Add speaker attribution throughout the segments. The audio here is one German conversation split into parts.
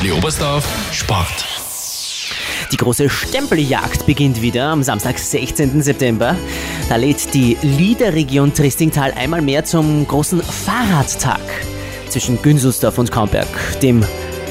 Speaker 1: Leobersdorf Sport.
Speaker 2: Die große Stempeljagd beginnt wieder am Samstag, 16. September. Da lädt die Liederregion Triestingtal einmal mehr zum großen Fahrradtag zwischen Günzelsdorf und Kaumberg, dem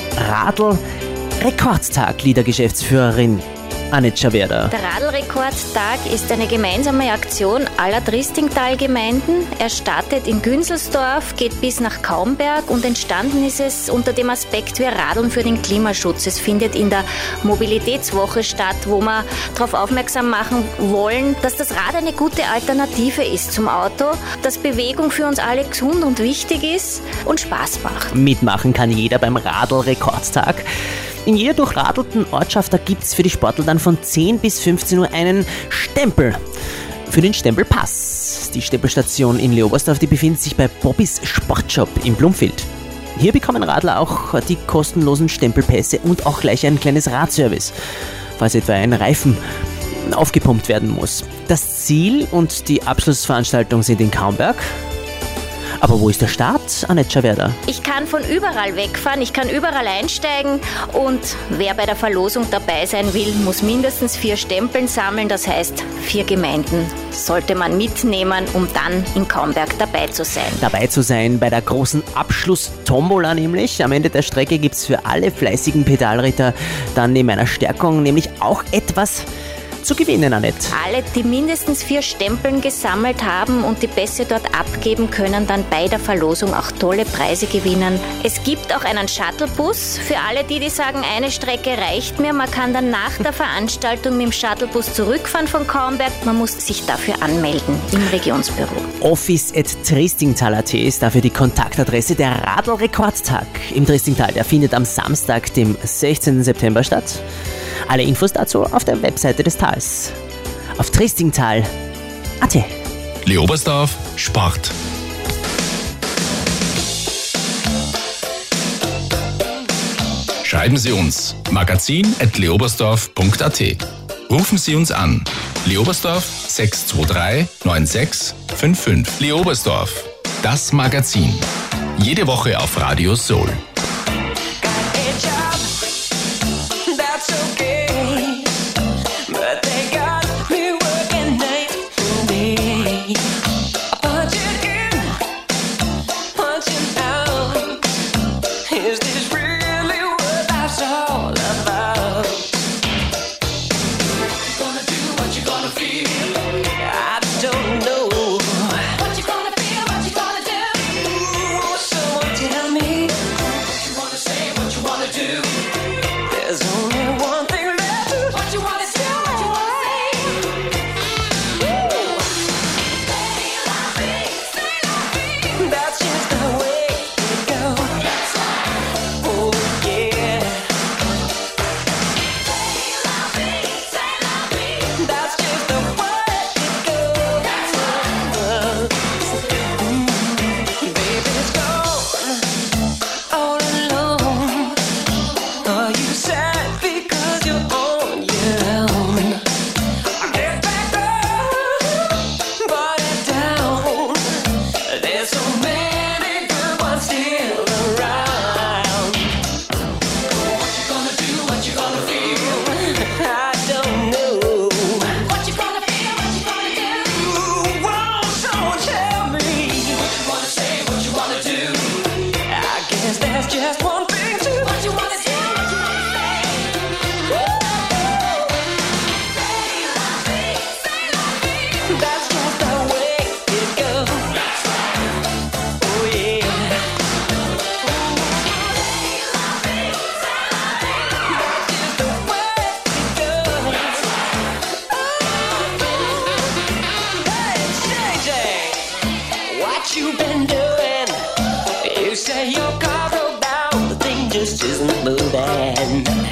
Speaker 2: Radl-Rekordtag, Liedergeschäftsführerin Annette Schawerda.
Speaker 3: Der Radlrekordtag ist eine gemeinsame Aktion aller Triestingtal-Gemeinden. Er startet in Günzelsdorf, geht bis nach Kaumberg und entstanden ist es unter dem Aspekt Wir radeln für den Klimaschutz. Es findet in der Mobilitätswoche statt, wo wir darauf aufmerksam machen wollen, dass das Rad eine gute Alternative ist zum Auto, dass Bewegung für uns alle gesund und wichtig ist und Spaß macht.
Speaker 2: Mitmachen kann jeder beim Radl-Rekordtag. In jeder durchradelten Ortschaft, da gibt es für die Sportler dann von 10 bis 15 Uhr einen Stempel für den Stempelpass. Die Stempelstation in Leobersdorf, die befindet sich bei Bobbys Sportshop in Blumfeld. Hier bekommen Radler auch die kostenlosen Stempelpässe und auch gleich ein kleines Radservice, falls etwa ein Reifen aufgepumpt werden muss. Das Ziel und die Abschlussveranstaltung sind in Kaumberg. Aber wo ist der Start, Annette Schawerda?
Speaker 3: Ich kann von überall wegfahren, ich kann überall einsteigen und wer bei der Verlosung dabei sein will, muss mindestens 4 Stempeln sammeln. Das heißt, 4 Gemeinden sollte man mitnehmen, um dann in Kaumberg dabei zu sein.
Speaker 2: Dabei zu sein bei der großen Abschluss-Tombola nämlich. Am Ende der Strecke gibt es für alle fleißigen Pedalritter dann neben einer Stärkung nämlich auch etwas zu gewinnen, Annette.
Speaker 3: Alle, die mindestens 4 Stempeln gesammelt haben und die Pässe dort abgeben, können dann bei der Verlosung auch tolle Preise gewinnen. Es gibt auch einen Shuttlebus für alle, die sagen, eine Strecke reicht mir. Man kann dann nach der Veranstaltung mit dem Shuttlebus zurückfahren von Kaumberg. Man muss sich dafür anmelden im Regionsbüro.
Speaker 2: office@triestingtal.at ist dafür die Kontaktadresse. Der Radl-Rekordtag im Triestingtal, der findet am Samstag, dem 16. September statt. Alle Infos dazu auf der Webseite des Tals. Auf triestingtal.at.
Speaker 1: Leobersdorf Sport. Schreiben Sie uns magazin@leobersdorf.at. Rufen Sie uns an. Leobersdorf 623 96 55. Leobersdorf, das Magazin. Jede Woche auf Radio Soul.
Speaker 4: You been doing? You say your car broke down, the thing just isn't moving.